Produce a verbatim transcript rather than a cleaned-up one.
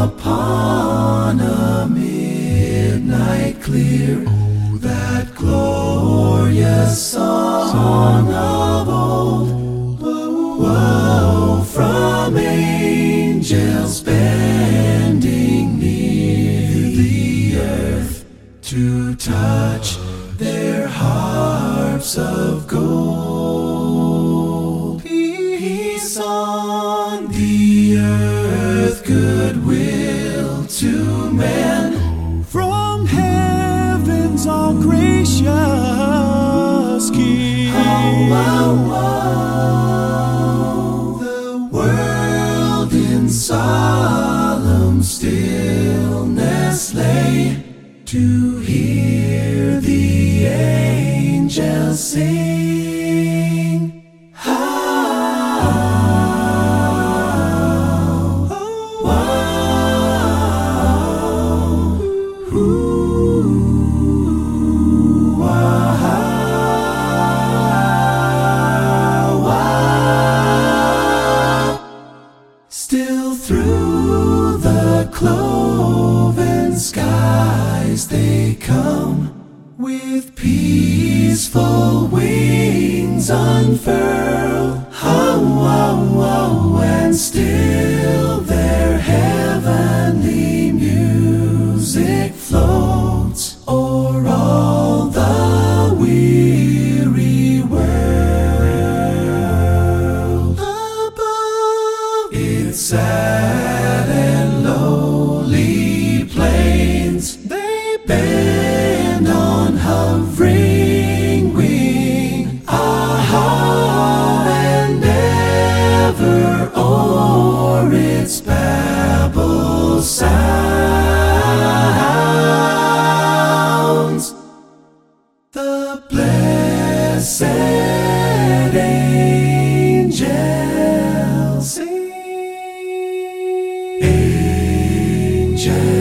upon a midnight clear. Oh, that glorious song of old. Woe from angels bending near the earth to touch their harps of gold. Peace on the earth, goodwill to men. From heaven's all gracious King. Oh, oh, oh. The world in solemn stillness lay to hear the angels sing. How, wow, ooh, wow, wow. Still through the cloven skies they come, with peaceful wings unfurled. Oh, oh, oh, and still their heavenly music floats o'er all the weary world. Above its sad and lowly plains, they bend on hovering wing. Ah, and ever o'er its babble sounds the blessed angels sing. Angels